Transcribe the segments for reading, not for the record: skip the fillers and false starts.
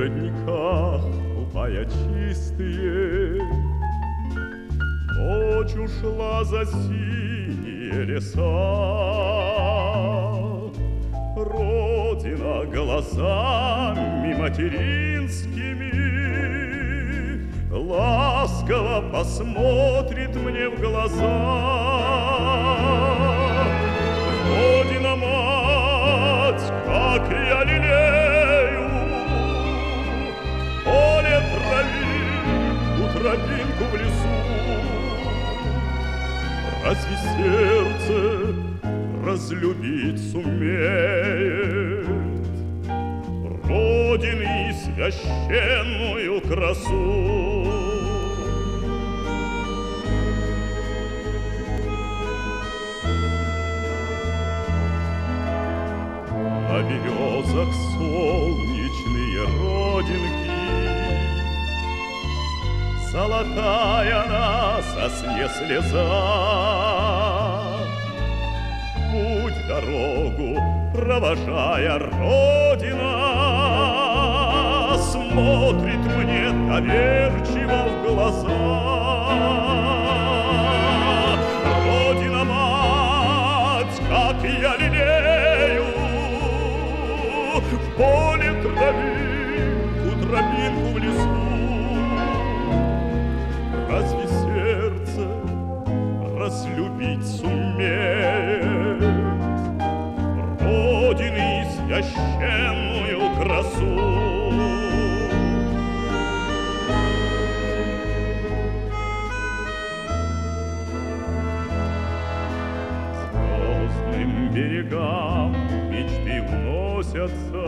родниках, купая чистые. Ночь ушла за синие леса, Родина глазами материнскими ласково посмотрит мне в глаза. Родина, мать, как я лелею поле травинку, тропинку в лесу. Разве сердце разлюбить сумеет Родины священную красу? На березах солнечные родинки, золотая на сосне слеза. Путь, дорогу провожая, Родина смотрит мне доверчиво в глаза. Родина, мать, как я лелею в поле травинку, тропинку в лесу. Разве сердце разлюбить сумеет Родины священную красу? Звездным берегам мечты уносятся,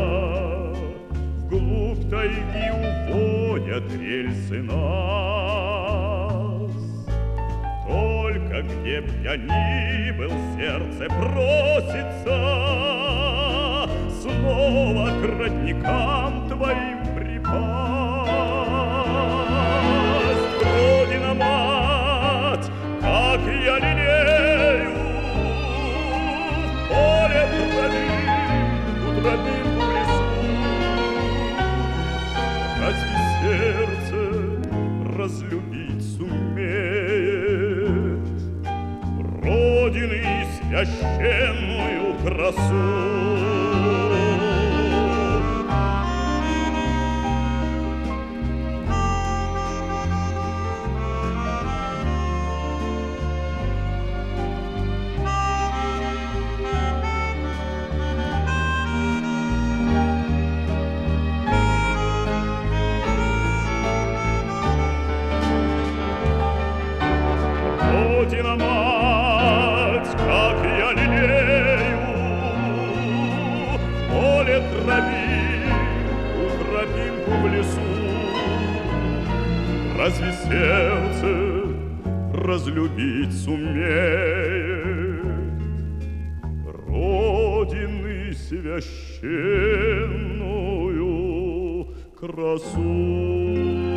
вглубь тайги уводят рельсы нас. Только где б я ни был, сердце просится снова к родникам твоим припасть. Родина, мать, как я лелею поле травинку, тропинку в лесу. Разве сердце разлюбить сумеет Родины священную красу? Родина, мать, как я лелею поле травинку, тропинку в лесу. Разве сердце разлюбить сумеет Родины священную красу?